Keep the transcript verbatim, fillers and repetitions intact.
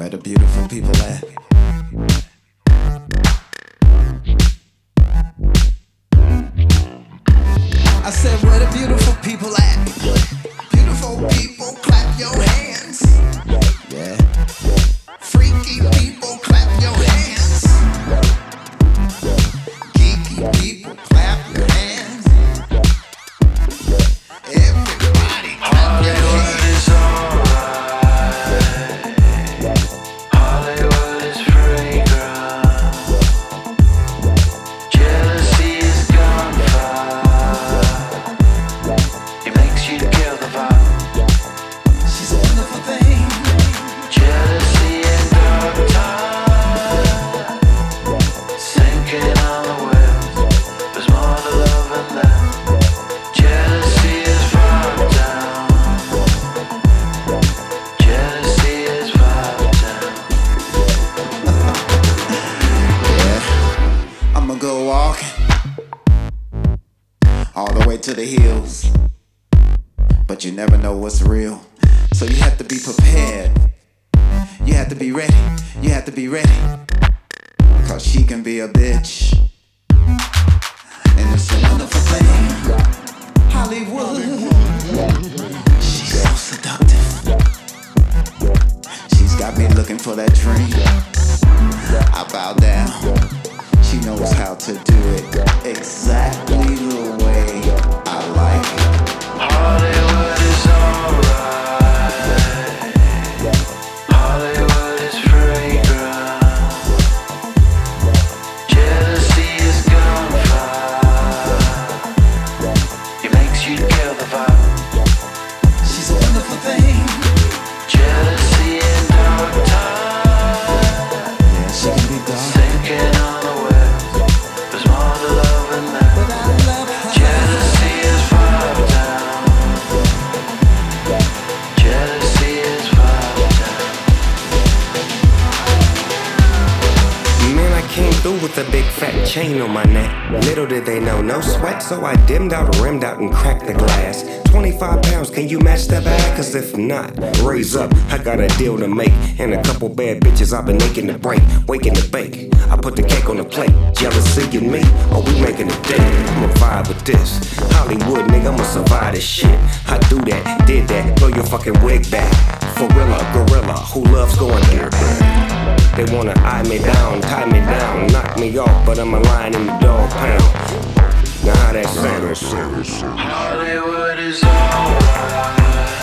the beautiful people at? I said, where the beautiful people at? Beautiful people, clap your hands. Yeah. Freaky people, clap your hands. Geeky people, clap your hands. Everybody, clap your hands. Go walking all the way to the hills, but you never know what's real, so you have to be prepared. You have to be ready. You have to be ready, cause she can be a bitch, and it's a wonderful thing. Hollywood, she's so seductive. She's got me looking for that dream. I bow down. She knows how to do it exactly the way I like it. Hollywood is alright. Hollywood is fragrant. Jealousy is gunfire. It makes you kill the vibe. She's a wonderful thing. Jealousy in dark time. Yeah, she can be dark. Thinking on the way. With a big fat chain on my neck. Little did they know, no sweat, so I dimmed out, rimmed out, and cracked the glass. twenty-five pounds, can you match that bag? Cause if not, raise up, I got a deal to make. And a couple bad bitches I've been making to break, waking to bake. I put the cake on the plate, jealousy in me, or we making a day. I'ma vibe with this, Hollywood nigga, I'ma survive this shit. I do that, did that, throw your fucking wig back. Forilla, gorilla, who loves going there? They wanna eye me down, tie me down, knock me off, but I'm a lion in the dog pound. Now how that sound? Hollywood is alright.